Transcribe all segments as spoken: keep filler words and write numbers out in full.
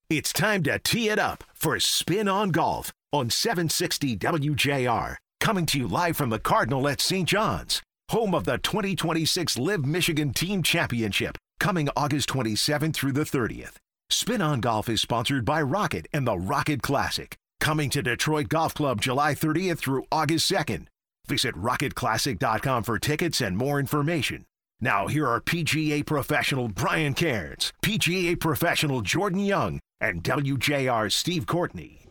It's time to tee it up for Spin on Golf on seven sixty W J R. Coming to you live from the Cardinal at Saint John's, home of the twenty twenty-six Live Michigan Team Championship, coming August twenty-seventh through the thirtieth. Spin on Golf is sponsored by Rocket and the Rocket Classic, coming to Detroit Golf Club July thirtieth through August second. Visit rocket classic dot com for tickets and more information. Now here are P G A professional Brian Cairns, P G A professional Jordan Young, and W J R's Steve Courtney.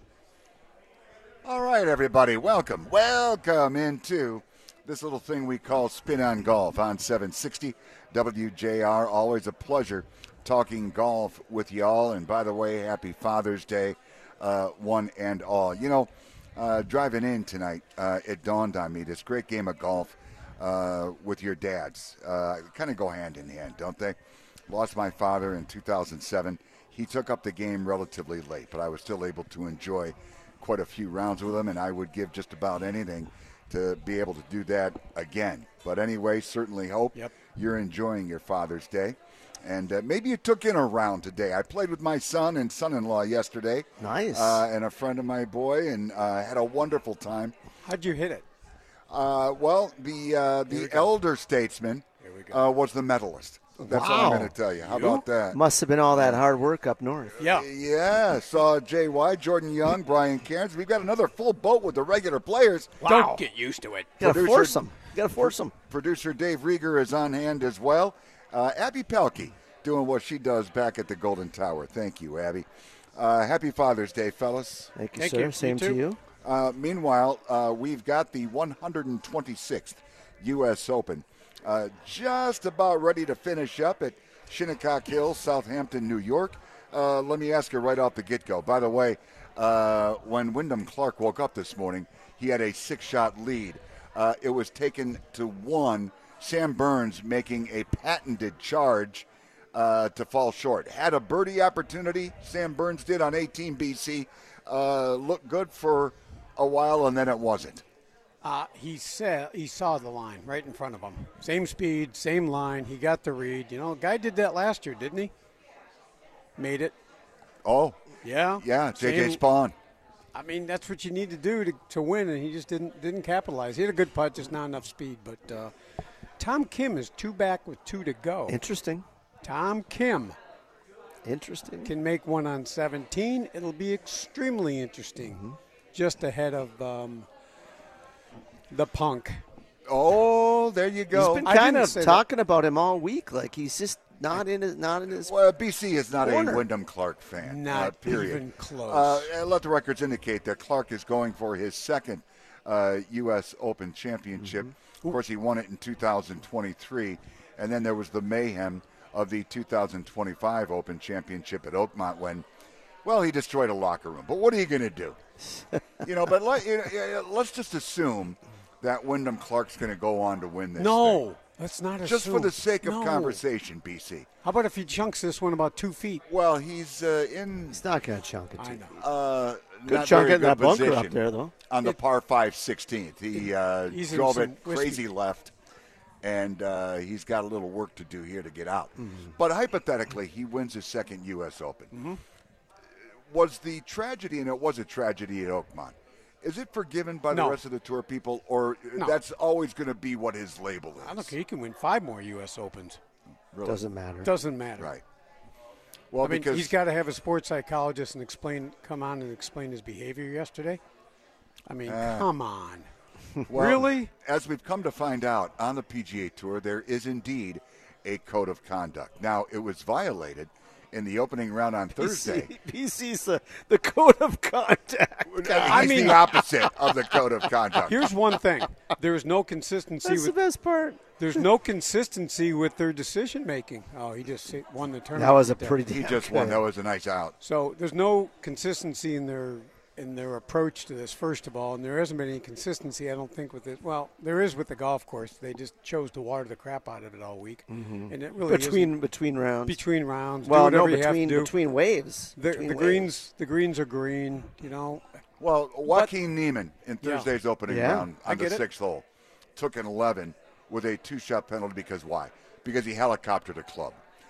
All right, everybody, welcome. Welcome into this little thing we call Spin on Golf on seven sixty W J R. Always a pleasure talking golf with y'all. And by the way, happy Father's Day, uh, one and all. You know, uh, driving in tonight, uh, it dawned on me this great game of golf uh, with your dads. Uh, kind of go hand in hand, don't they? Lost my father in two thousand seven. He took up the game relatively late, but I was still able to enjoy quite a few rounds with him, and I would give just about anything to be able to do that again. But anyway, certainly hope yep. you're enjoying your Father's Day. And uh, maybe you took in a round today. I played with my son and son-in-law yesterday. Nice. Uh, and a friend of my boy, and uh, had a wonderful time. How'd you hit it? Uh, well, the uh, the elder statesman uh, was the medalist. That's wow. all I'm going to tell you. How you? about that? Must have been all that hard work up north. Yeah. Yeah. Saw J Y, Jordan Young, Brian Cairns. We've got another full boat with the regular players. Wow. Don't get used to it. You got to force them. You got to force them. Producer Dave Rieger is on hand as well. Uh, Abby Pelkey doing what she does back at the Golden Tower. Thank you, Abby. Uh, happy Father's Day, fellas. Thank you, Thank sir. you. Same You to you. Uh, meanwhile, uh, we've got the one hundred twenty-sixth U S Open uh, just about ready to finish up at Shinnecock Hills, Southampton, New York. Uh, let me ask you right off the get-go. By the way, uh, when Wyndham Clark woke up this morning, he had a six-shot lead. Uh, it was taken to one. Sam Burns making a patented charge uh, to fall short. Had a birdie opportunity. Sam Burns did on eighteen B C. Uh, looked good for a while, and then it wasn't. Uh, he said he saw the line right in front of him. Same speed, same line. He got the read. You know, guy did that last year, didn't he? Made it. Oh, yeah, yeah. J J same, Spawn. I mean, that's what you need to do to, to win, and he just didn't didn't capitalize. He had a good putt, just not enough speed. But uh, Tom Kim is two back with two to go. Interesting. Tom Kim. Interesting. Can make one on seventeen. It'll be extremely interesting. Mm-hmm. Just ahead of um, the Punk. Oh, there you go. He's been kind of talking that. about him all week. Like he's just not in his not in his. Well, B C is not corner. a Wyndham Clark fan. Not uh, period. even close. Uh, let the records indicate that Clark is going for his second uh, U S Open championship. Mm-hmm. Of course, he won it in two thousand twenty-three, and then there was the mayhem of the two thousand twenty-five Open Championship at Oakmont when, well, he destroyed a locker room. But what are you going to do? you know, but let, you know, let's just assume that Wyndham Clark's going to go on to win this No, thing. let's not assume. Just for the sake of no. conversation, B C. How about if he chunks this one about two feet? Well, he's uh, in. He's not going to chunk it. I know. Uh, good not chunk very in that good bunker position up there, though. on the It- par five sixteenth. He uh, He's in drove some it whiskey. crazy left, and uh, he's got a little work to do here to get out. Mm-hmm. But hypothetically, he wins his second U S Open. Mm-hmm. Was the tragedy, and it was a tragedy at Oakmont, is it forgiven by No. the rest of the tour people, or No. that's always going to be what his label is? I look, he can win five more U S Opens. Really? Doesn't matter. Doesn't matter. Right. Well, I mean, because he's got to have a sports psychologist and explain, come on and explain his behavior yesterday. I mean, Uh, come on. well, really? As we've come to find out on the P G A Tour, there is indeed a code of conduct. Now, it was violated in the opening round on Thursday. P C's the, the code of contact. I mean- mean, the opposite of the code of conduct. Here's one thing. There's no consistency That's the with best part. there's no consistency with their decision making. Oh, he just won the tournament. That was a right there. pretty. He damn just good. won. That was a nice out. So there's no consistency in their in their approach to this, first of all, and there hasn't been any consistency, I don't think, with it. Well, there is with the golf course. They just chose to water the crap out of it all week, mm-hmm. and it really between isn't. between rounds. between rounds. well, do no, whatever you have between to do. between waves. the, between the waves. greens. The greens are green. You know, Well, Joaquin Neiman in Thursday's opening Yeah, round I on the get it. sixth hole took an eleven with a two-shot penalty because why? Because he helicoptered a club.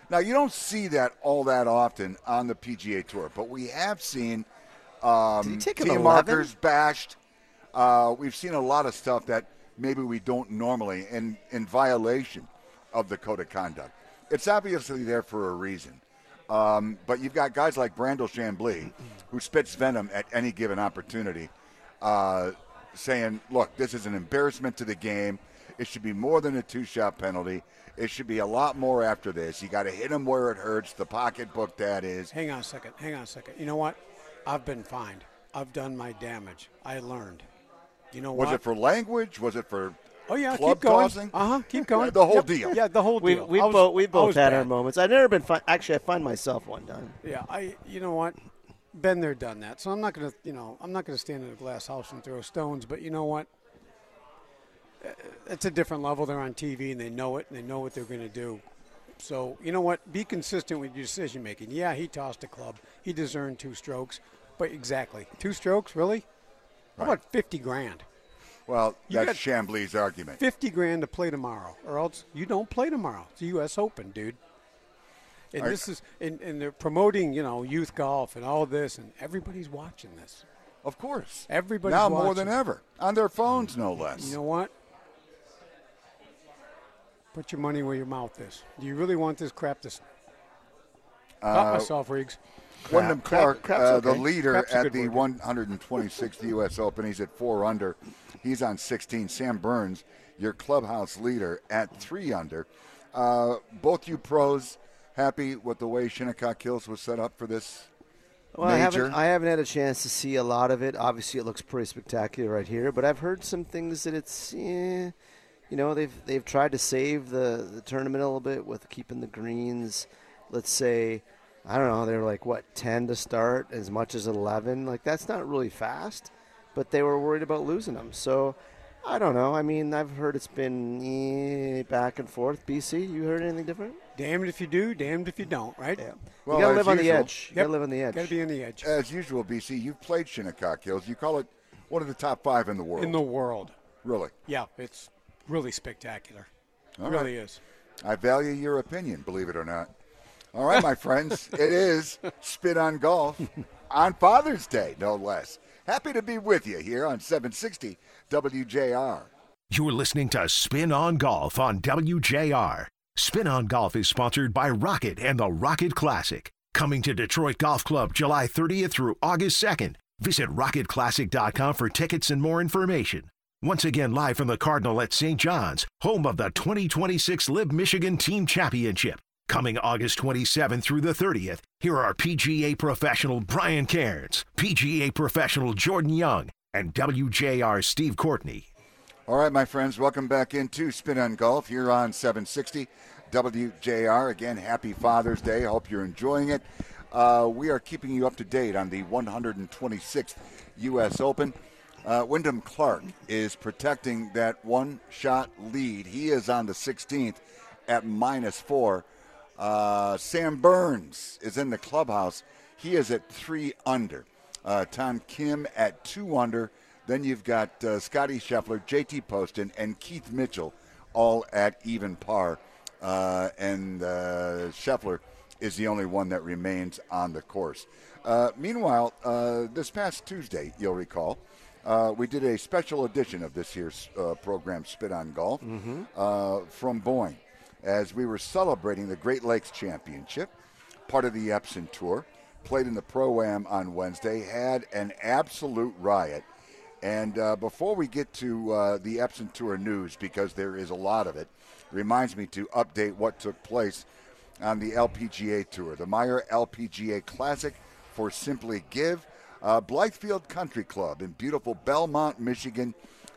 Now, you don't see that all that often on the P G A Tour, but we have seen um, Did he take an tee eleven? markers bashed. Uh, we've seen a lot of stuff that maybe we don't normally, in, in violation of the code of conduct. It's obviously there for a reason. Um, but you've got guys like Brandel Chambly, who spits venom at any given opportunity, uh, saying, look, this is an embarrassment to the game. It should be more than a two-shot penalty. It should be a lot more after this. You got to hit him where it hurts, the pocketbook that is. Hang on a second. Hang on a second. You know what? I've been fined. I've done my damage. I learned. You know Was what? it for language? Was it for oh, yeah, club keep going. causing? Uh-huh, keep going. The whole Yep. deal. Yeah, the whole We deal. we I was- both we I both was had bad. our moments. I've never been fi- actually. I find myself one time. Yeah, I. You know what? Been there, done that. So I'm not gonna. You know, I'm not gonna stand in a glass house and throw stones. But you know what? Uh, It's a different level. They're on T V and they know it and they know what they're going to do. So you know what? Be consistent with your decision making. Yeah, he tossed a club. He deserved two strokes. But exactly, two strokes, really? How Right. about fifty grand? Well, You that's got- Chambly's argument. Fifty grand to play tomorrow, or else you don't play tomorrow. It's the U S Open, dude. And Are- this is, and, and they're promoting, you know, youth golf and all this, and everybody's watching this. Of course. Everybody's now watching. more than ever. On their phones, no less. You know what? Put your money where your mouth is. Do you really want this crap to? Caught myself, Riggs. Wyndham Crap- Clark, crap's uh, the okay. leader Crap's a at good the word. one hundred twenty-sixth U S Open. He's at four under. He's on sixteen. Sam Burns, your clubhouse leader, at three under. Uh, both you pros happy with the way Shinnecock Hills was set up for this Well, I major? haven't, I haven't had a chance to see a lot of it. Obviously, it looks pretty spectacular right here. But I've heard some things that it's, eh, you know, they've they've tried to save the, the tournament a little bit with keeping the greens. Let's say, I don't know, they were like, what, ten to start, as much as eleven? Like, that's not really fast. But they were worried about losing them. So, I don't know. I mean, I've heard it's been eh, back and forth. B C, you heard anything different? Damned if you do, damned if you don't, right? Yeah. Well, you got to as live on the usual- edge. You got to live on the edge. Got to be on the edge. As usual, B C, you've played Shinnecock Hills. You call it one of the top five in the world. In the world. really? Yeah, it's really spectacular. All It right. really is. I value your opinion, believe it or not. All right, my friends, it is Spin on Golf on Father's Day, no less. Happy to be with you here on seven sixty W J R. You're listening to Spin on Golf on W J R. Spin on Golf is sponsored by Rocket and the Rocket Classic. Coming to Detroit Golf Club July thirtieth through August second. Visit rocket classic dot com for tickets and more information. Once again, live from the Cardinal at Saint John's, home of the twenty twenty-six Live Michigan Team Championship. Coming August twenty-seventh through the thirtieth, here are P G A professional Brian Cairns, P G A professional Jordan Young, and W J R Steve Courtney. All right, my friends, welcome back into Spin on Golf here on seven sixty W J R. Again, happy Father's Day. I hope you're enjoying it. Uh, we are keeping you up to date on the one hundred twenty-sixth U S Open. Uh, Wyndham Clark is protecting that one-shot lead. He is on the sixteenth at minus four. Uh, Sam Burns is in the clubhouse. He is at three under. Uh, Tom Kim at two under. Then you've got uh, Scotty Scheffler, J T Poston, and Keith Mitchell all at even par. Uh, and uh, Scheffler is the only one that remains on the course. Uh, meanwhile, uh, this past Tuesday, you'll recall, uh, we did a special edition of this year's uh, program, Spit on Golf, mm-hmm. uh, from Boyne, as we were celebrating the Great Lakes Championship, part of the Epson Tour. Played in the Pro-Am on Wednesday, had an absolute riot. And uh, before we get to uh, the Epson Tour news, because there is a lot of it, reminds me to update what took place on the L P G A Tour. The Meyer L P G A Classic for Simply Give. Uh, Blythefield Country Club in beautiful Belmont, Michigan.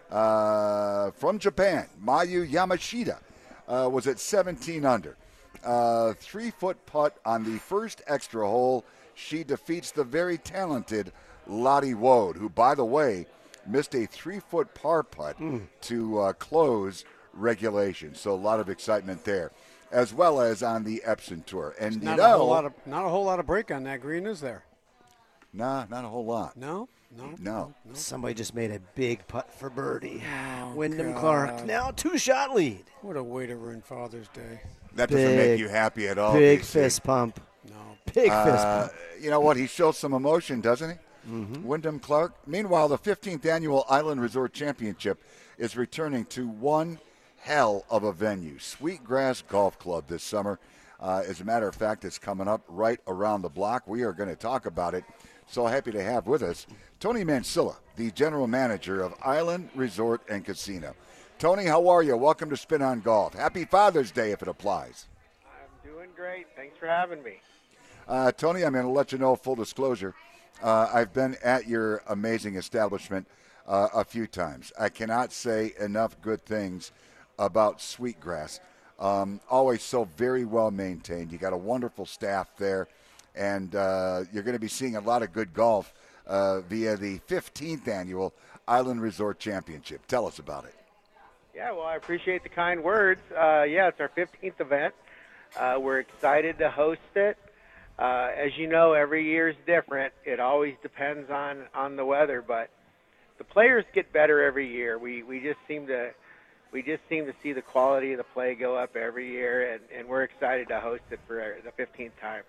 Uh, from Japan, Mayu Yamashita uh, was at seventeen under. Uh, three-foot putt on the first extra hole. She defeats the very talented Lottie Woad, who, by the way, missed a three-foot par putt mm. to uh, close regulation. So a lot of excitement there, as well as on the Epson Tour. And Not you a know, whole lot of not a whole lot of break on that green, is there? Nah, not a whole lot. No, no, No. no. Somebody just made a big putt for birdie. Oh, Wyndham God. Clark now two-shot lead. What a way to ruin Father's Day. That doesn't make Big- you happy at all. Big D C. fist pump. No. Big fist Uh, pump. you know what? He shows some emotion, doesn't he? Mm-hmm. Wyndham Clark. Meanwhile, the fifteenth Annual Island Resort Championship is returning to one hell of a venue, Sweetgrass Golf Club, this summer. Uh, as a matter of fact, it's coming up right around the block. We are going to talk about it. So happy to have with us Tony Mansilla, the general manager of Island Resort and Casino. Tony, how are you? Welcome to Spin on Golf. Happy Father's Day, if it applies. I'm doing great. Thanks for having me. Uh, Tony, I'm going to let you know, full disclosure, uh, I've been at your amazing establishment uh, a few times. I cannot say enough good things about Sweetgrass. Um, always so very well maintained. You got a wonderful staff there, and uh, you're going to be seeing a lot of good golf uh, via the fifteenth Annual Island Resort Championship. Tell us about it. Yeah, well, I appreciate the kind words. Uh, yeah, it's our fifteenth event. Uh, we're excited to host it. Uh, as you know, every year is different. It always depends on, on the weather, but the players get better every year. We we just seem to we just seem to see the quality of the play go up every year, and, and we're excited to host it for the fifteenth time.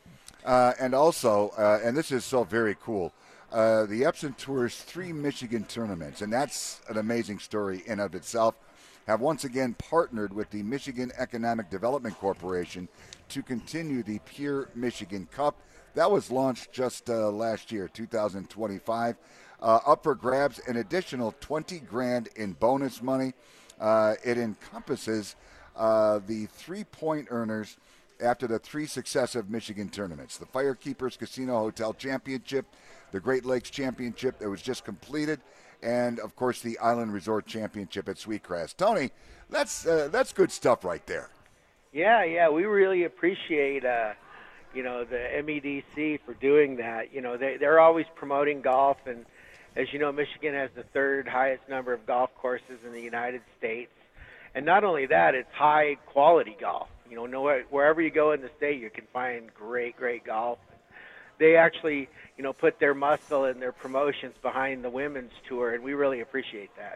Uh, and also, uh, and this is so very cool, uh, the Epson Tour's three Michigan tournaments, and that's an amazing story in of itself, have once again partnered with the Michigan Economic Development Corporation to continue the Pure Michigan Cup. That was launched just uh, last year, two thousand twenty-five. Uh, up for grabs, an additional twenty grand in bonus money. Uh, it encompasses uh, the three-point earners after the three successive Michigan tournaments. The Firekeepers Casino Hotel Championship, the Great Lakes Championship that was just completed, and, of course, the Island Resort Championship at Sweetgrass. Tony, that's uh, that's good stuff right there. Yeah, yeah, we really appreciate, uh, you know, the M E D C for doing that. You know, they, they're always promoting golf, and as you know, Michigan has the third highest number of golf courses in the United States. And not only that, it's high-quality golf. You know, nowhere, wherever you go in the state, you can find great, great golf. They actually, you know, put their muscle and their promotions behind the women's tour, and we really appreciate that.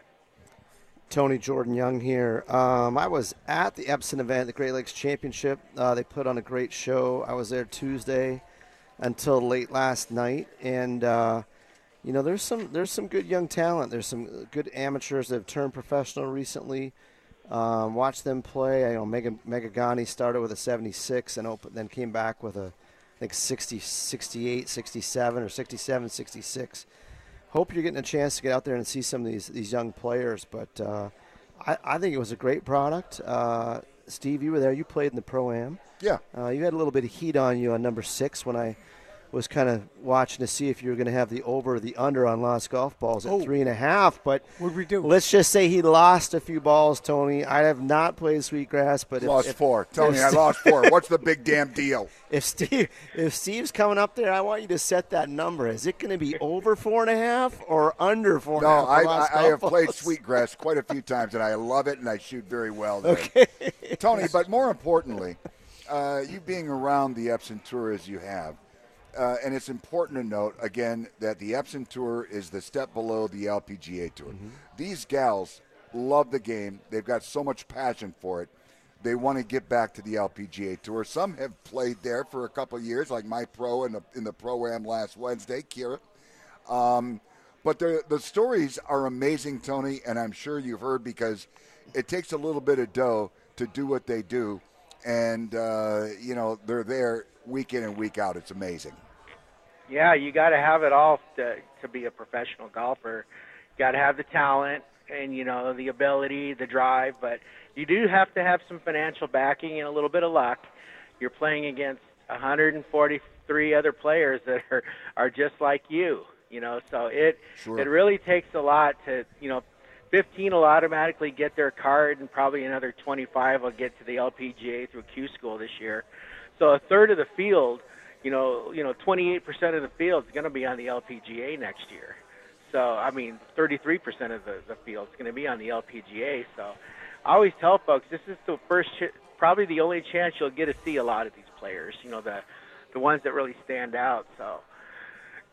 Tony Jordan Young here. Um, I was at the Epson event, the Great Lakes Championship. Uh, they put on a great show. I was there Tuesday until late last night, and uh, you know, there's some there's some good young talent. There's some good amateurs that have turned professional recently. Um, watch them play. I know Mega Megagani started with a seventy-six and open, then came back with a I think sixty, sixty-eight, sixty-seven, or sixty-seven, sixty-six. Hope you're getting a chance to get out there and see some of these these young players. But uh, I, I think it was a great product. Uh, Steve, you were there. You played in the Pro-Am. Yeah. Uh, you had a little bit of heat on you on number six when I was kind of watching to see if you were going to have the over or the under on lost golf balls at Oh. three and a half. But What'd we do? let's just say he lost a few balls, Tony. I have not played Sweetgrass, but if, Lost if, four. Tony, if I Steve- lost four. What's the big damn deal? If Steve, if Steve's coming up there, I want you to set that number. Is it going to be over four and a half or under four and a No, half? for I, lost I, I golf have played balls? Sweetgrass quite a few times, and I love it, and I shoot very well there. Okay. Tony, but more importantly, uh, you being around the Epson Tour as you have, uh, and it's important to note, again, that the Epson Tour is the step below the L P G A Tour. Mm-hmm. These gals love the game. They've got so much passion for it. They want to get back to the L P G A Tour. Some have played there for a couple of years, like my pro in the, in the Pro-Am last Wednesday, Kira. Um, but the the stories are amazing, Tony, and I'm sure you've heard because it takes a little bit of dough to do what they do. And, uh, you know, they're there week in and week out. It's amazing. Yeah, you got to have it all to, to be a professional golfer. You got to have the talent and, you know, the ability, the drive, but you do have to have some financial backing and a little bit of luck. You're playing against one hundred forty-three other players that are, are just like you, you know, so it Sure. it really takes a lot to, you know, fifteen will automatically get their card, and probably another twenty-five will get to the L P G A through Q School this year. So a third of the field, you know, you know, twenty-eight percent of the field is going to be on the L P G A next year. So, I mean, thirty-three percent of the, the field is going to be on the L P G A. So I always tell folks this is the first, ch- probably the only chance you'll get to see a lot of these players, you know, the the ones that really stand out. So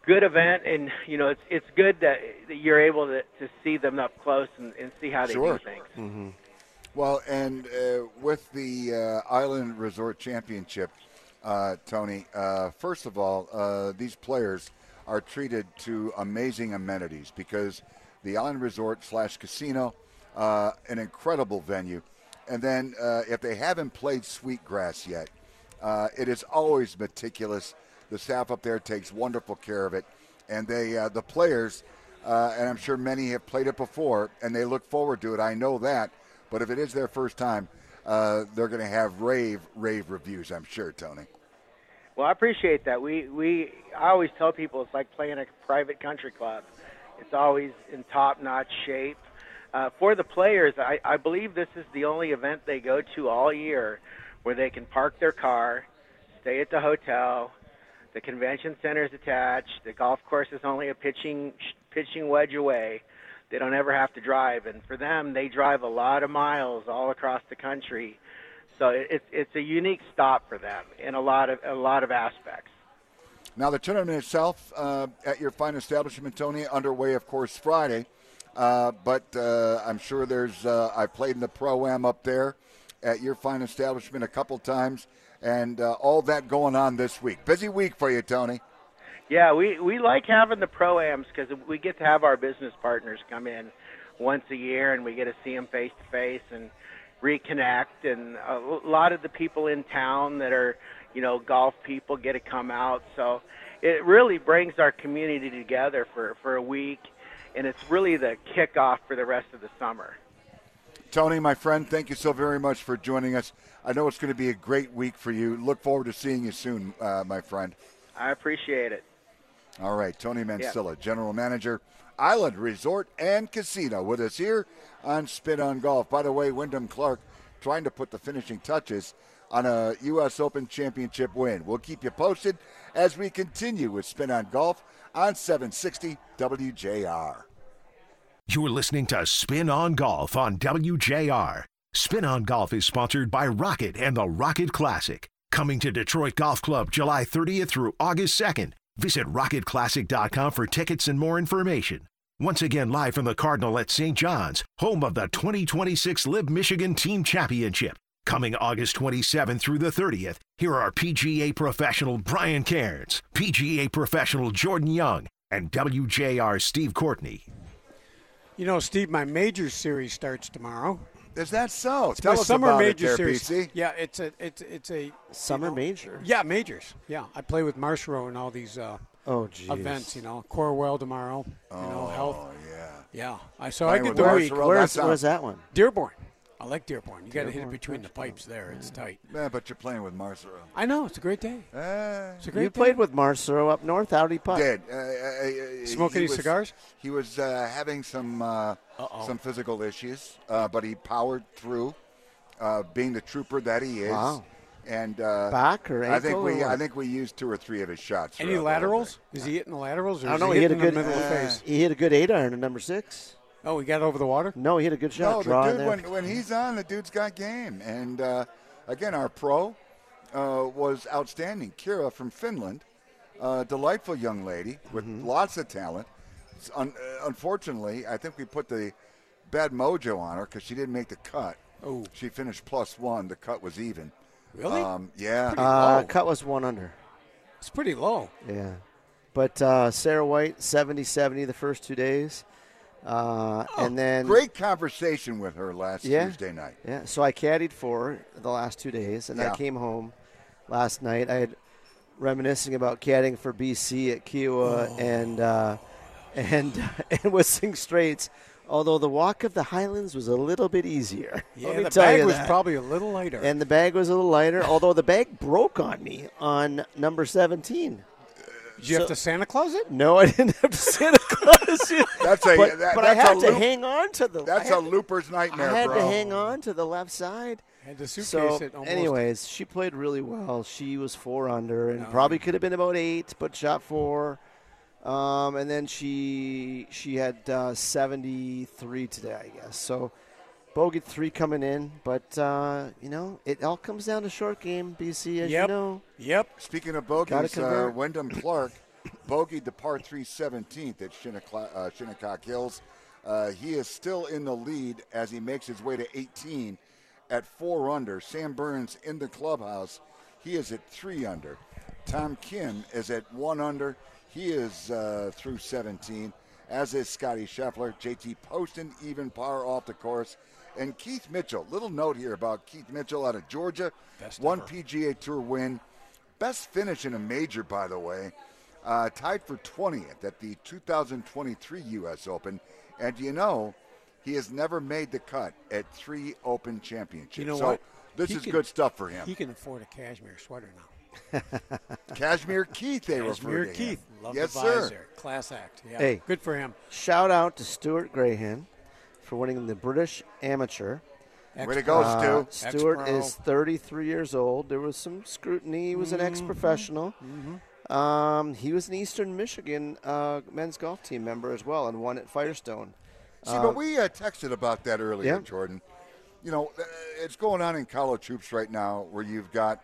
good event, and you know it's it's good that, that you're able to, to see them up close and, and see how they Sure. do things. Mm-hmm. Well, and uh, with the uh, Island Resort Championship, uh, Tony, uh, first of all, uh, these players are treated to amazing amenities because the Island Resort slash Casino, uh, an incredible venue. And then uh, if they haven't played Sweetgrass yet, uh, it is always meticulous. The staff up there takes wonderful care of it. And they, uh, the players, uh, and I'm sure many have played it before, and they look forward to it. I know that. But if it is their first time, uh, they're going to have rave, rave reviews, I'm sure, Tony. Well, I appreciate that. We we I always tell people it's like playing a private country club. It's always in top-notch shape. Uh, for the players, I, I believe this is the only event they go to all year where they can park their car, stay at the hotel, the convention center is attached, the golf course is only a pitching pitching wedge away. They don't ever have to drive, and for them, they drive a lot of miles all across the country. So it's it's a unique stop for them in a lot of a lot of aspects. Now the tournament itself uh, at your fine establishment, Tony, underway, of course, Friday. Uh, but uh, I'm sure there's. Uh, I played in the Pro-Am up there at your fine establishment a couple times, and uh, all that going on this week. Busy week for you, Tony. Yeah, we, we like having the Pro-Ams because we get to have our business partners come in once a year, and we get to see them face-to-face and reconnect. And a lot of the people in town that are, you know, golf people get to come out. So it really brings our community together for, for a week, and it's really the kickoff for the rest of the summer. Tony, my friend, thank you so very much for joining us. I know it's going to be a great week for you. Look forward to seeing you soon, uh, my friend. I appreciate it. All right, Tony Mansilla, yeah. General Manager, Island Resort and Casino, with us here on Spin on Golf. By the way, Wyndham Clark trying to put the finishing touches on a U S Open Championship win. We'll keep you posted as we continue with Spin on Golf on seven sixty W J R. You're listening to Spin on Golf on W J R. Spin on Golf is sponsored by Rocket and the Rocket Classic. Coming to Detroit Golf Club July thirtieth through August second. Visit rocket classic dot com for tickets and more information. Once again, live from the Cardinal at Saint John's, home of the twenty twenty-six Live Michigan Team Championship. Coming August twenty-seventh through the thirtieth, here are P G A professional Brian Cairns, P G A professional Jordan Young, and W J R Steve Courtney. You know, Steve, my major series starts tomorrow. Is that so? It's Tell my us summer about major it there, series. P C. Yeah, it's a it's it's a Summer you know, major? Yeah, majors. Yeah, I play with Marshall and all these uh, Oh, geez. events. You know, Corewell tomorrow. You know, Health. Oh, yeah. Yeah, I so Playing I with get the Marshall. week. Well, Where's, that's where's that one? Dearborn. I like Dearborn. You got to hit it Dearborn, between the Dearborn. pipes there. It's tight. Yeah, but you're playing with Marcelo. I know. It's a great day. Uh, It's a great You day. played with Marcelo up north. How'd he putt? did. Uh, uh, Smoke he any was- cigars? He was uh, having some uh, Uh-oh. some physical issues, uh, but he powered through, uh, being the trooper that he is. Wow. And uh, Back or I think ankle we or I what? think we used two or three of his shots. Any throughout the whole laterals? thing. Is he hitting the laterals? Or I don't is know. he He hit a hitting good. the middle of the uh, face? He hit a good eight iron at number six. Oh, he got over the water. No, he hit a good shot. No, Draw the in dude there. when when he's on, the dude's got game. And uh, again, our pro uh, was outstanding. Kira from Finland, uh, delightful young lady with Mm-hmm. lots of talent. It's Un- uh, unfortunately, I think we put the bad mojo on her because she didn't make the cut. Oh. She finished plus one. The cut was even. Really? Um, yeah. Uh, low. cut was one under. It's pretty low. Yeah. But uh, Sarah White, seventy seventy the first two days. Uh, and then Great conversation with her last Yeah. Tuesday night. Yeah, so I caddied for her the last two days, and Yeah. I came home last night. I had reminiscing about caddying for B C at Kiowa Oh. and uh, and and Whistling Straits. Although the walk of the Highlands was a little bit easier. Yeah, Let me the tell bag you was that. probably a little lighter. And the bag was a little lighter, although the bag broke on me on number seventeen. Did you have so- to Santa Claus it? No, I didn't have to Santa Claus it. That's a but, that, but I that's had a to loop- hang on to the. That's I a had, looper's nightmare, I had bro. to hang on to the left side. Had to suitcase So, it almost. anyways, she played really well. She was four under and No. probably could have been about eight, but shot four. Um, and then she she had uh, seventy-three today, I guess. So, bogey three coming in, but uh, you know, it all comes down to short game, B C, as Yep. you know. Yep. Speaking of Gotta bogeys, uh, convert. Wyndham Clark bogeyed the par three seventeenth at Shinnecock, uh, Shinnecock Hills. Uh, he is still in the lead as he makes his way to eighteen at four under. Sam Burns in the clubhouse. He is at three under. Tom Kim is at one under. He is uh, through seventeen, as is Scotty Scheffler. J T Poston, even par off the course. And Keith Mitchell, little note here about Keith Mitchell out of Georgia. Best One ever. P G A Tour win. Best finish in a major, by the way. Uh, tied for twentieth at the two thousand twenty-three U S Open. And you know, he has never made the cut at three Open championships. You know so what? this He is can- good stuff for him. He can afford a cashmere sweater now. Cashmere Keith, they refer Cashmere to him. Keith, love yes, the sir. visor, class act. Yeah, Hey. good for him. Shout out to Stuart Grahan for winning the British Amateur. Way to go, Uh, Stu. Stuart Ex-pro. is thirty-three years old. There was some scrutiny. He was an ex-professional. Um, he was an Eastern Michigan uh, men's golf team member as well and won at Firestone. See, but we uh, texted about that earlier, yeah. Jordan. You know, uh, it's going on in college hoops right now where you've got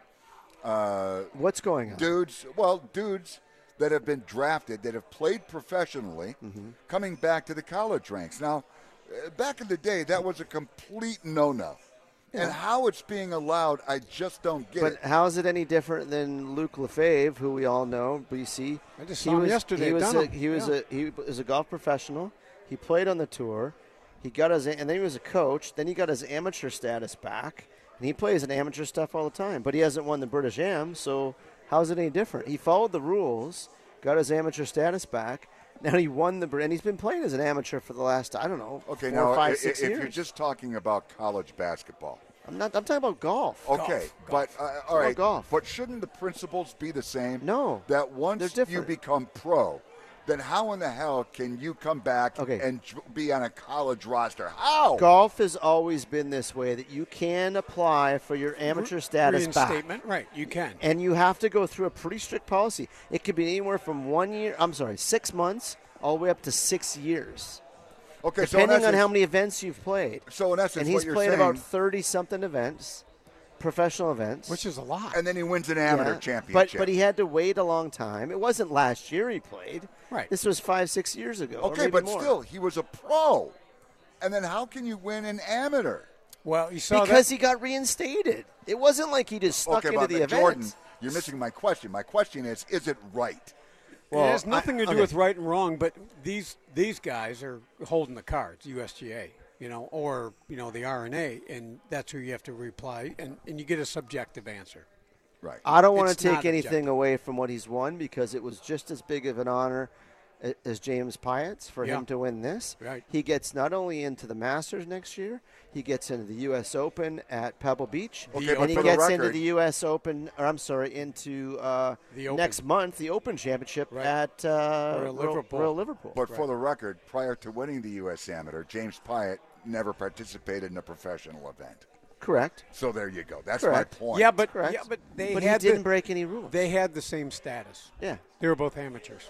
uh, What's going on? dudes, well, dudes that have been drafted, that have played professionally, coming back to the college ranks. Now, uh, back in the day, that was a complete no-no. And how it's being allowed, I just don't get But it. how is it any different than Luke Lefebvre, who we all know, B C? I just he saw him was, yesterday He at was, a, Dunham. he, was Yeah. a, he was a golf professional. He played on the tour. He got his, and then he was a coach. Then he got his amateur status back, and he plays in amateur stuff all the time. But he hasn't won the British Am, so how's it any different? He followed the rules, got his amateur status back. Now he won the, and he's been playing as an amateur for the last, I don't know, Okay, four, now, five, i- six if years. you're just talking about college basketball, I'm not. I'm talking about golf. okay, Golf, but uh, all right, golf. but shouldn't the principles be the same? No, That they're once you different. become pro, then how in the hell can you come back Okay. and j- be on a college roster? How? Golf has always been this way that you can apply for your amateur status back. Reinstatement, right? You can. And you have to go through a pretty strict policy. It could be anywhere from one year, I'm sorry, six months, all the way up to six years, Okay, so in depending on essence- how many events you've played. So in essence, And he's what you're played saying, about thirty-something events, professional events. Which is a lot. and then he wins an amateur Yeah. championship. But but he had to wait a long time. It wasn't last year he played. Right. This was five, six years ago. or okay, maybe but more. still, he was a pro. And then how can you win an amateur? well, you saw Because that. he got reinstated. It wasn't like he just snuck okay, into but the event. Jordan, you're missing my question. My question is, is it right? Well, it has nothing to do okay. with right and wrong, but these these guys are holding the cards, U S G A, you know, or you know the R N A, and that's who you have to reply, and, and you get a subjective answer. Right. I don't want It's to take not anything objective. away from what he's won because it was just as big of an honor a- as James Pyatt's for Yeah. him to win this. Right. He gets not only into the Masters next year, he gets into the U S Open at Pebble Beach, Okay, and but he for the gets into record- the U S Open, or I'm sorry, into uh, The Open. next month, the Open Championship Right. at uh, Royal Royal Liverpool. Royal Liverpool. But for the record, prior to winning the U S Amateur, James Pyatt never participated in a professional event. Correct. So there you go. That's Correct. my point. Yeah, but Correct. yeah, but they but had he didn't the, break any rules. they had the same status. yeah. They were both amateurs.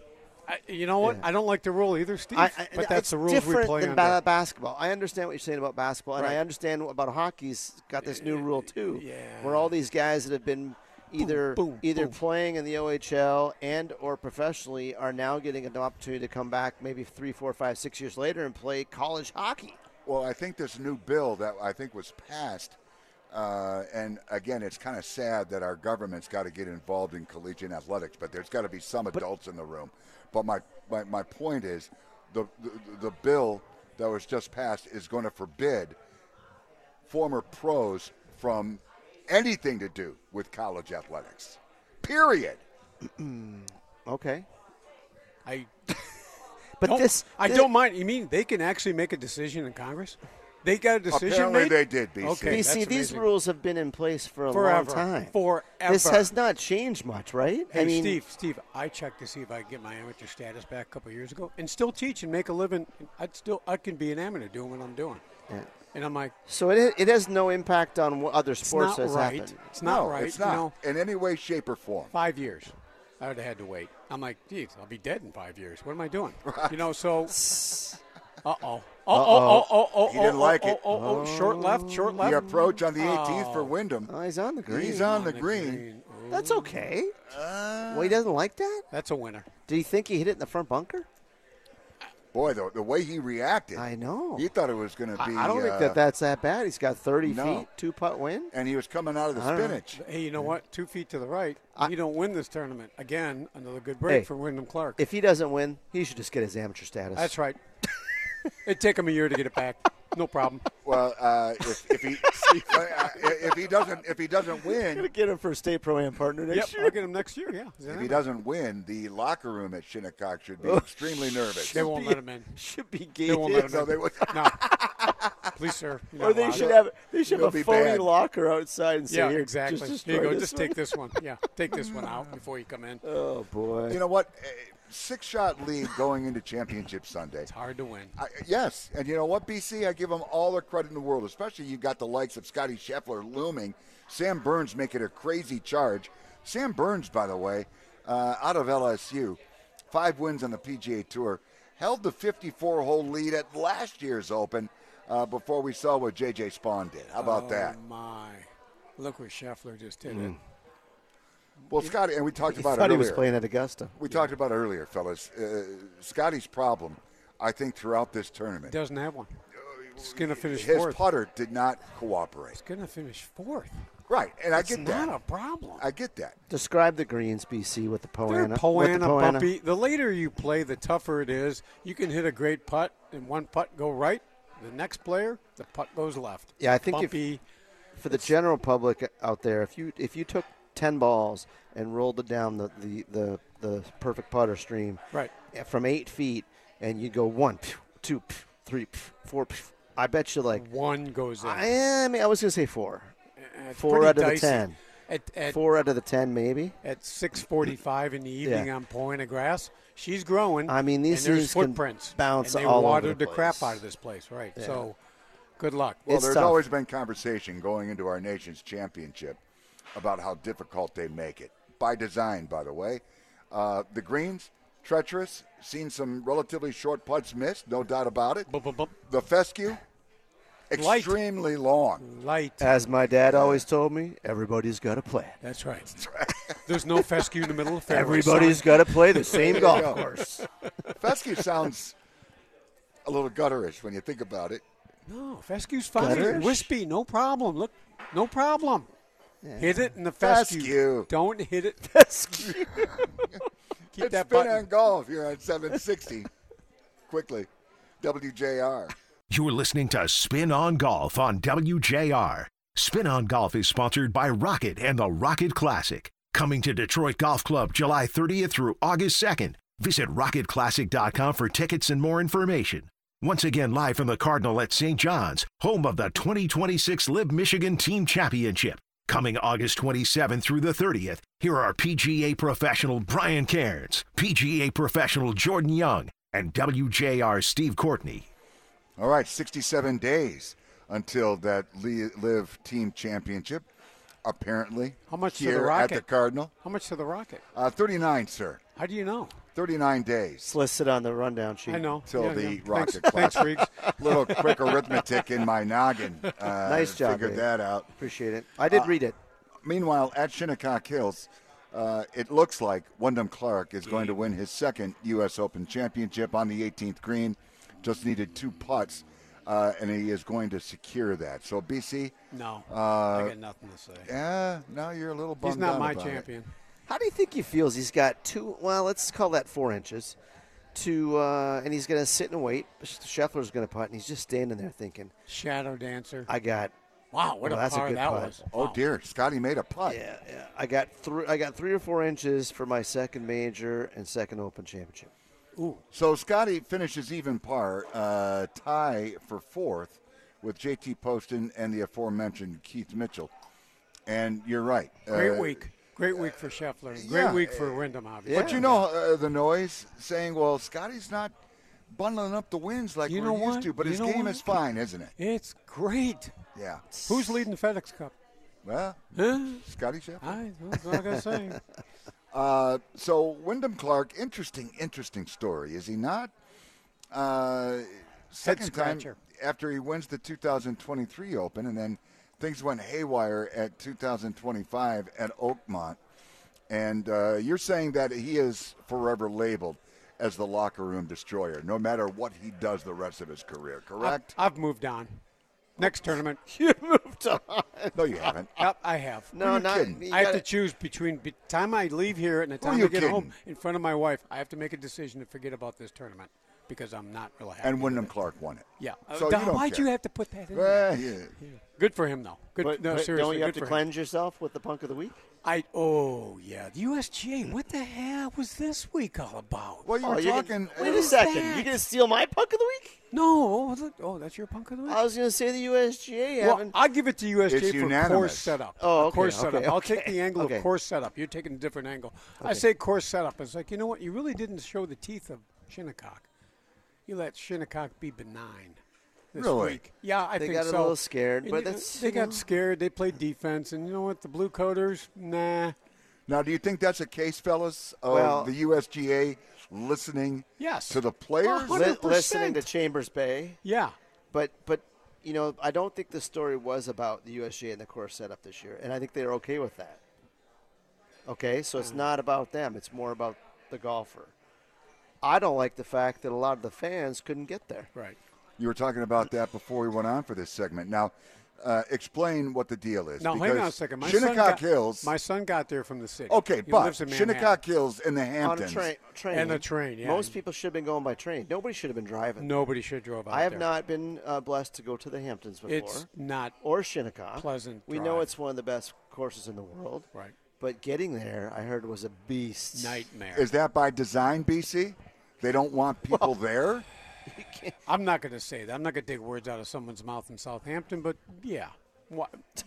I, you know what? Yeah. I don't like the rule either, Steve. I, I, but that's it's the rules different we play than under. ba- basketball. I understand what you're saying about basketball, and I Right. understand about hockey's got this new rule too, Yeah. where all these guys that have been either boom, either boom. playing in the O H L and or professionally are now getting an opportunity to come back maybe three, four, five, six years later and play college hockey. Well, I think this new bill that I think was passed, uh, and again, it's kind of sad that our government's got to get involved in collegiate athletics, but there's got to be some adults in the room. But my, my, my point is, the, the the bill that was just passed is going to forbid former pros from anything to do with college athletics. Period. Okay, I but don't, this I this- don't mind. You mean they can actually make a decision in Congress? They got a decision Apparently made? they did, B C. Okay, B C, that's these amazing. rules have been in place for a Forever. long time. Forever. This has not changed much, right? Hey, I mean, Steve, Steve, I checked to see if I could get my amateur status back a couple of years ago and still teach and make a living. I'd still, I can be an amateur doing what I'm doing. Yeah. And I'm like, so it it has no impact on what other it's sports not has right. happened. It's not no, right. it's not You know, in any way, shape, or form. five years. I would have had to wait. I'm like, geez, I'll be dead in five years. What am I doing? You know, so. Uh oh. Oh, oh, oh, oh, oh, He didn't oh, like oh, it. Oh, oh, oh, short left, short left. The approach on the eighteenth for Oh. Wyndham. Oh, he's on the green. He's on the the green. green. That's okay. Well, he doesn't like that? That's a winner. Did he think he hit it in the front bunker? Boy, the, the way he reacted. I know. He thought it was going to be. I, I don't uh, think that that's that bad. He's got thirty no. feet, two-putt win. And he was coming out of the I don't know. spinach. Hey, you know what? Two feet to the right. I- you don't win this tournament. Again, another good break Hey, for Wyndham Clark. If he doesn't win, he should just get his amateur status. That's right. It'd take him a year to get it back. No problem. Well, uh, if, if he uh, if he doesn't if he doesn't win, get him for a state pro-am partner Yep, I'll get him next year. Yeah. if he doesn't win, the locker room at Shinnecock should be extremely nervous. They won't let him in. Should be They gated. won't let him No, in. they would. No. Please, sir. You're not Or they allowed. should have they should You'll have a be phony bad. locker outside and say, Yeah, Here, exactly. Just Here you destroy go. this Just one." take this one. Yeah, take this one out before you come in. Oh boy. You know what? Uh, Six-shot lead going into Championship Sunday. It's hard to win. I, yes, and you know what, B C? I give them all the credit in the world, especially you got the likes of Scotty Scheffler looming, Sam Burns making a crazy charge. Sam Burns, by the way, uh, out of L S U, five wins on the P G A Tour, held the fifty-four hole lead at last year's Open uh, before we saw what J J Spawn did. How about oh, that? my. Look where Scheffler just hit Mm. it. Well, Scotty, and we talked He about thought it he was earlier. playing at Augusta. We talked about it earlier, fellas. Uh, Scotty's problem, I think, throughout this tournament, Doesn't have one. He's going to finish his fourth. putter did not cooperate. He's going to finish fourth. Right, and I It's get not that. a problem. I get that. Describe the greens, B C, with the They're Poana. Poana, with the Poana. bumpy. The later you play, the tougher it is. You can hit a great putt, and one putt go right. The next player, the putt goes left. Yeah, I think if- bumpy. For the general public out there, if you if you took ten balls and rolled it down the, the, the, the perfect putter stream Right. from eight feet, and you go one, phew, two, phew, three, phew, four, phew, I bet you like One goes in. I, I mean I was gonna say four, Uh, it's four pretty out of dicey. the ten, At, at, four out of the ten maybe. at six forty-five in the evening Yeah. on Poana grass, she's growing. I mean, these and there's things can footprints. bounce and they all over watered the the crap place. out of this place, right? So, good luck. Well, It's there's tough. always been conversation going into our nation's championship about how difficult they make it. By design, by the way. Uh, the greens, treacherous. Seen some relatively short putts missed, no doubt about it. Bump, bump, bump. The fescue, Light. extremely long. Light. As my dad always told me, everybody's got to play it. That's right. There's no fescue in the middle of the fairway. Everybody's got to play the same There you golf go. course. Fescue sounds a little gutterish when you think about it. No, fescue's fine. Gutters? Wispy, no problem. Look, no problem. Hit it in the fescue. Fescue. Don't hit it. Fescue. Keep It's that Spin button. on Golf here on seven sixty. Quickly, W J R. You're listening to Spin on Golf on W J R. Spin on Golf is sponsored by Rocket and the Rocket Classic. Coming to Detroit Golf Club July thirtieth through August second. Visit rocket classic dot com for tickets and more information. Once again, live from the Cardinal at Saint John's, home of the twenty twenty-six Live Michigan Team Championship. Coming August twenty-seventh through the thirtieth, here are P G A professional Brian Cairns, P G A professional Jordan Young, and W J R Steve Courtney. All right, sixty-seven days until that Li- Live Team Championship, apparently. How much to here the at Rocket? the Cardinal? How much to the Rocket? Uh, thirty-nine, sir. How do you know? thirty-nine days It's listed on the rundown sheet. I know. till Yeah, the yeah. Rocket Thanks, Classic. thanks, Reeves. Little quick arithmetic in my noggin. Uh, Nice job, Figured Dave. that out. Appreciate it. I did read it. Meanwhile, at Shinnecock Hills, uh, it looks like Wyndham Clark is going to win his second U S Open championship on the eighteenth green. Just needed two putts, uh, and he is going to secure that. So, B C, No, Uh, I got nothing to say. yeah, now you're a little bummed He's not out my about it. champion. How do you think he feels? He's got two, well, let's call that four inches, to, uh, and he's going to sit and wait. Scheffler's going to putt, and he's just standing there thinking, Shadow dancer. I got, Wow, what Well, a that's a par good that putt. was. Oh Wow. dear, Scotty made a putt. yeah, yeah, I got three, I got three or four inches for my second major and second Open championship. Ooh, So Scotty finishes even par, uh, tie for fourth with J T Poston and the aforementioned Keith Mitchell. And you're right. great uh, week. Great week for Scheffler. Great yeah, week for Wyndham, obviously. But you know uh, the noise saying, well, Scotty's not bundling up the wins like You we're know used what? to, but You his know game what? is fine, isn't it? It's great. Yeah. Who's leading the FedEx Cup? Well, Huh? Scotty Scheffler. I, that's what I gotta say. Uh, so Wyndham Clark, interesting, interesting story, is he not? Uh, second time scratcher. after he wins the two thousand twenty-three Open, and then things went haywire at two thousand twenty-five at Oakmont, And uh, you're saying that he is forever labeled as the locker room destroyer, no matter what he does the rest of his career, correct? I've, I've moved on. Next tournament. You moved on. No, you haven't. Yep, I have. No, you not. kidding? you I have gotta- to choose between the time I leave here and the Who are time you I get kidding? home in front of my wife. I have to make a decision to forget about this tournament because I'm not really happy. And with Wyndham it. Clark won it. Yeah. So Uh, you don't why'd care. you have to put that in there? Well, yeah. Good for him, though. Good. But, no, but seriously, don't you have good to for him. cleanse yourself with the punk of the week? I oh yeah, the U S G A. What the hell was this week all about? Well, you Oh, were you're talking. Gonna, wait a is second. that? You're going to steal my punk of the week? No, oh, was it- oh, that's your punk of the week. I was going to say the U S G A Well, haven't. I'll give it to U S G A It's for unanimous. course setup. Oh, okay, course okay, setup. I'll okay, take the angle okay. of course setup. You're taking a different angle. I Okay. say course setup. It's like, you know what? You really didn't show the teeth of Shinnecock. You let Shinnecock be benign this Really? week. Yeah, I They think got a so. little scared, And but you- that's, they you got know. scared. They played defense, and you know what? The Blue Coaters, nah. Now, do you think that's a case, fellas, of Well- the U S G A listening Yes. to the players? Well, Li- one hundred percent. listening to Chambers Bay. Yeah. But, but you know, I don't think the story was about the U S G A and the course setup this year, and I think they're okay with that. Okay, so it's not about them. It's more about the golfer. I don't like the fact that a lot of the fans couldn't get there. Right. You were talking about that before we went on for this segment. Now, uh, explain what the deal is. Now, hang because on a second. My son Shinnecock got, Hills. My son got there from the city. okay, He but lives in Manhattan. Shinnecock Hills in the On a Hamptons. train, train. And a train, yeah. Most people should have been going by train. Nobody should have been driving. Nobody should have drove out I have there. not been uh, blessed to go to the Hamptons before. It's not or Shinnecock. pleasant We drive. know it's one of the best courses in the world. right. But getting there, I heard, was a beast. Nightmare. Is that by design, B C? They don't want people there? I'm not going to say that. I'm not going to take words out of someone's mouth in Southampton, but yeah. What?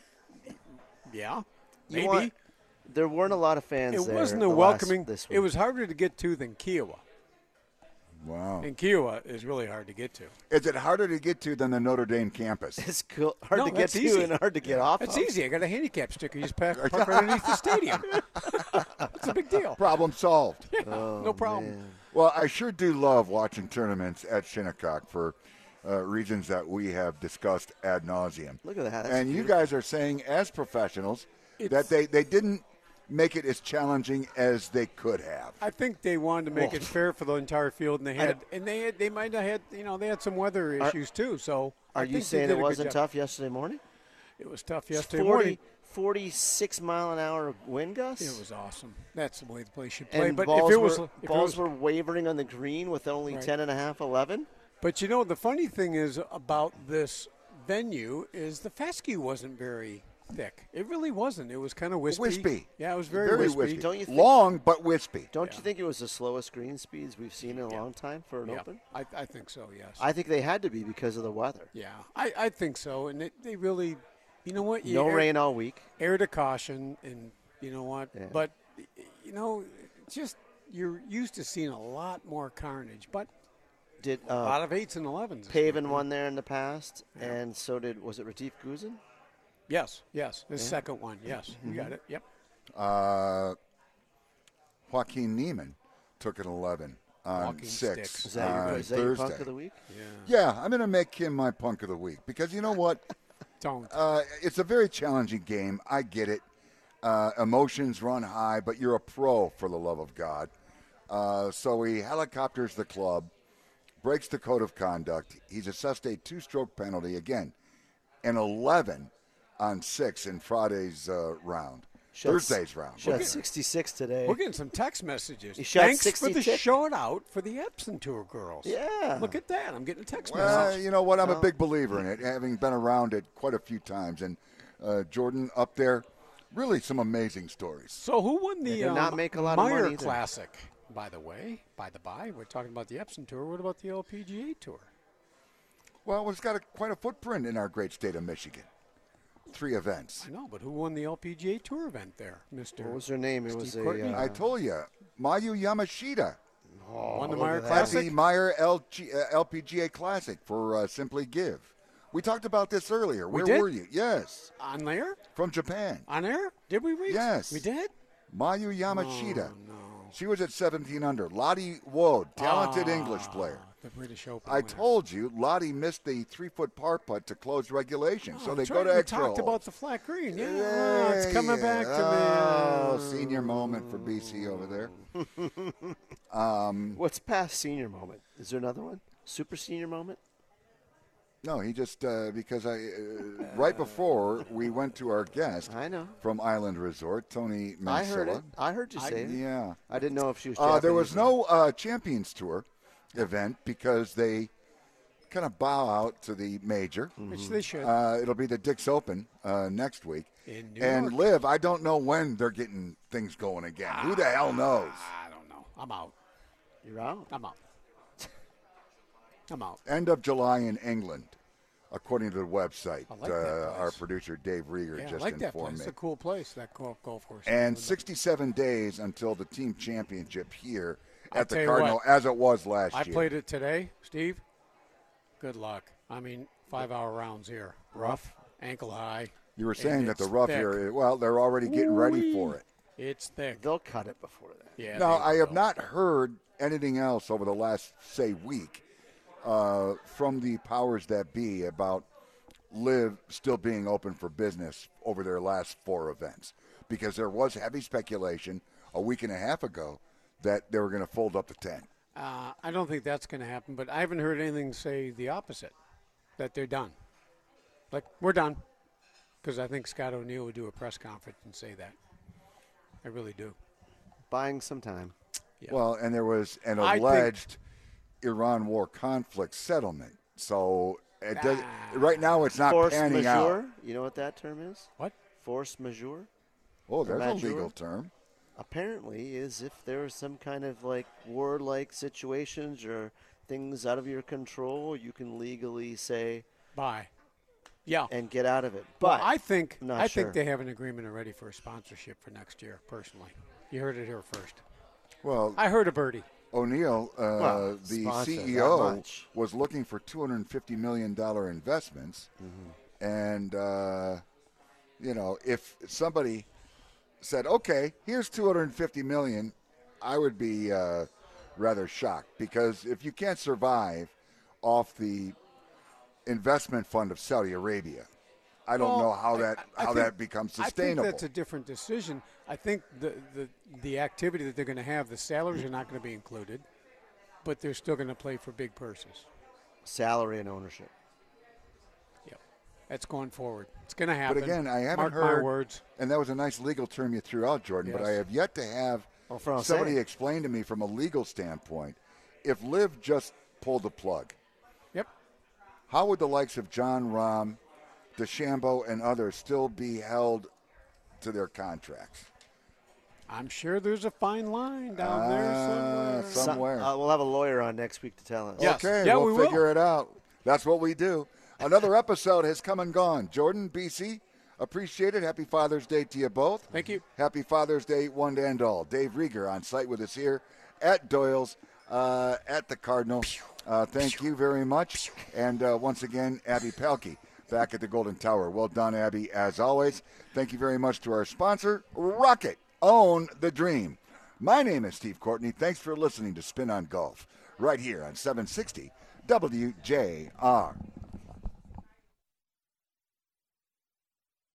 Yeah. You Maybe. want- There weren't a lot of fans It there. wasn't the a last- welcoming. This week. It was harder to get to than Kiowa. Wow. And Kiowa is really hard to get to. Is it harder to get to than the Notre Dame campus? It's cool, hard No, to get that's to easy. and hard to get off. It's of. easy. I got a handicap sticker. You just park, park right underneath the stadium. It's a big deal. Problem solved. Oh, no problem. man. Well, I sure do love watching tournaments at Shinnecock for uh, reasons that we have discussed ad nauseum. Look at that. That's And you beautiful. guys are saying, as professionals, It's- that they, they didn't make it as challenging as they could have. I think they wanted to make Well, it fair for the entire field, and they had, and they had, they might have had, you know, they had some weather issues too. So I Are you think they saying did it a good wasn't job. tough yesterday morning? It was tough yesterday forty, morning. forty-six mile an hour wind gusts? It was awesome. That's the way the place should play. And But balls, if it was, were, if it balls was, were wavering on the green with only Right. ten and a half, eleven. but you know, the funny thing is about this venue is the fescue wasn't very thick. It really wasn't. It was kind of wispy. Wispy. Yeah, it was very, Very wispy. wispy. Don't you think- Long, but wispy. Don't you think it was the slowest green speeds we've seen in a long time for an Yeah, open? I, I think so. Yes. I think they had to be because of the weather. yeah, I, I think so. And it, they really, you know what? You No air- rain all week. Air to caution, and you know what? Yeah. But you know, just you're used to seeing a lot more carnage, but Did a lot uh, of eights and elevens. this Paven week. won there in the past, and so did, was it Retief Guzin? Yes, yes. The second one. Yes, you got it. Yep. Uh, Joaquin Neiman took an eleven on Walking six sticks. Is that, your, on is that your Thursday. punk of the week? Yeah, I'm going to make him my punk of the week because you know what? Don't. Uh, it's a very challenging game. I get it. Uh, emotions run high, but you're a pro, for the love of God. Uh, so he helicopters the club, breaks the code of conduct. He's assessed a two-stroke penalty again, an eleven on six in Friday's uh, round, Shot s- Thursday's round. Shot Okay. sixty-six today. We're getting some text messages. He shot Thanks for the sixty-six. shout out for the Epson Tour girls. Yeah. Look at that. I'm getting a text Well, message. you know what? I'm a Well- big believer in it, having been around it quite a few times. And uh, Jordan up there, really some amazing stories. So who won the They did not um, make a lot of Meyer money either. Classic? By the way, by the by, we're talking about the Epson Tour. What about the L P G A Tour? Well, it's got a, quite a footprint in our great state of Michigan. Three events. I know, but who won the L P G A Tour event there, Mister What was her name? It Steve was a. Courtney? Uh, I told you, Mayu Yamashita won the look Meyer at that. at Classic? the Meyer L G, uh, L P G A Classic for uh, Simply Give. We talked about this earlier. We Where did? were you? Yes, On air? from Japan. On air? Did we reach? Yes. We did? Mayu Yamashita. Oh, no. She was at seventeen under. Lottie Woad, talented Ah, English player. the British Open. I winner. told you, Lottie missed the three-foot par putt to close regulation, Oh, so they that's go right. to We extra talked holes. about the flat green. Yeah, Yeah, oh, it's coming yeah. back to Oh, me. senior moment for B C over there. What's past senior moment? Is there another one? Super senior moment? No, he just uh, because I uh, right before we went to our guest I know. from Island Resort, Tony Mansilla. I heard it. I heard you I- say it. Yeah. I didn't know if she was Uh, there was Japanese or- no uh, Champions Tour event because they kind of bow out to the major. Which they should. Uh, it'll be the Dix Open uh, next week. In New and York. Liv, I don't know when they're getting things going again. Who the hell knows? I don't know. I'm out. You're out. I'm out. I'm out. End of July in England, according to the website. I like that uh, place. our producer Dave Rieger Yeah, I just like that informed place. me. It's a cool place, that golf, golf course. And sixty-seven days until the team championship here I'll at tell the you Cardinal, what, as it was last I year. played it today, Steve. Good luck. I mean, five-hour rounds here. Rough, ankle high. You were and saying that the it's rough thick. here, well, they're already getting ready Ooh-wee. for it. It's thick. They'll cut it before that. Yeah. Now, they I have will. not heard anything else over the last, say, week uh, from the powers that be about Liv still being open for business over their last four events, because there was heavy speculation a week and a half ago that they were going to fold up to ten. Uh, I don't think that's going to happen, but I haven't heard anything say the opposite, that they're done. Like, we're done. Because I think Scott O'Neill would do a press conference and say that. I really do. Buying some time. Yeah. Well, and there was an I think- alleged Iran war conflict settlement. So it does, Ah. right now it's not Force panning majeure. out. You know what that term is? What? Force majeure. Oh, there's a Majeure. legal term. Apparently, is if there is some kind of like war-like situations or things out of your control, you can legally say Bye. Yeah. and get out of it. Well, But I think I'm not I sure. think they have an agreement already for a sponsorship for next year, personally. You heard it here first. Well, I heard a birdie. O'Neill, uh, Well, the sponsor C E that O, much. was looking for two hundred fifty million dollars investments. Mm-hmm. And, uh, you know, if somebody said, okay, here's two hundred fifty million dollars, I would be uh, rather shocked, because if you can't survive off the investment fund of Saudi Arabia, I don't Well, know how I- that I how think- that becomes I sustainable. think that's a different decision. I think the, the, the activity that they're going to have, the salaries are not going to be included, but they're still going to play for big purses. salary and ownership. Yep. That's going forward. It's going to happen. But again, I haven't Mark heard, my words. and that was a nice legal term you threw out, Jordan, but Yes. I have yet to have Well, Francais. somebody explain to me from a legal standpoint, if Liv just pulled the plug, Yep. how would the likes of John Rahm, DeChambeau, and others still be held to their contracts? I'm sure there's a fine line down there Ah, somewhere. some- Somewhere. uh, we'll have a lawyer on next week to tell us. Yes. Okay, Yeah, we'll we will. figure it out. That's what we do. Another episode has come and gone. Jordan, B C, appreciate it. Happy Father's Day to you both. Thank you. Happy Father's Day, one and all. Dave Rieger on site with us here at Doyle's, uh, at the Cardinal. Uh, thank you very much. And uh, once again, Abby Pelkey back at the Golden Tower. Well done, Abby, as always. Thank you very much to our sponsor, Rocket. Own the dream. My name is Steve Courtney. Thanks for listening to Spin on Golf right here on seven sixty W J R.